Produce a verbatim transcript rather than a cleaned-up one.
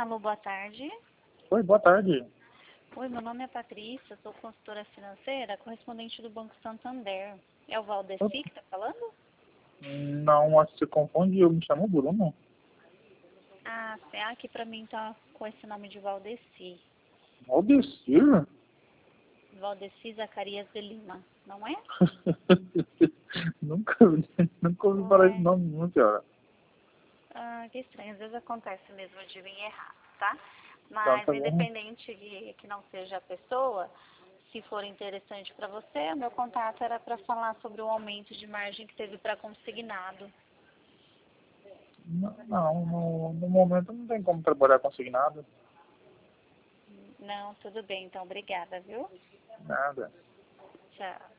Alô, boa tarde. Oi, boa tarde. Oi, meu nome é Patrícia, sou consultora financeira, correspondente do Banco Santander. É o Valdeci que está falando? Não, acho que você confunde, eu me chamo Bruno. Ah, sim, aqui pra mim tá com esse nome de Valdeci. Valdecir? Valdeci Zacarias de Lima, não é? nunca, nunca ouvi falar esse Ué. nome, não, senhora. Ah, que estranho, às vezes acontece mesmo de vir errado, tá? Tá, Mas tá bom. independente de que não seja a pessoa, se for interessante para você, o meu contato era para falar sobre o aumento de margem que teve para consignado. Não, não, no, no momento não tem como trabalhar consignado. Não, tudo bem, então obrigada, viu? Nada. Tchau.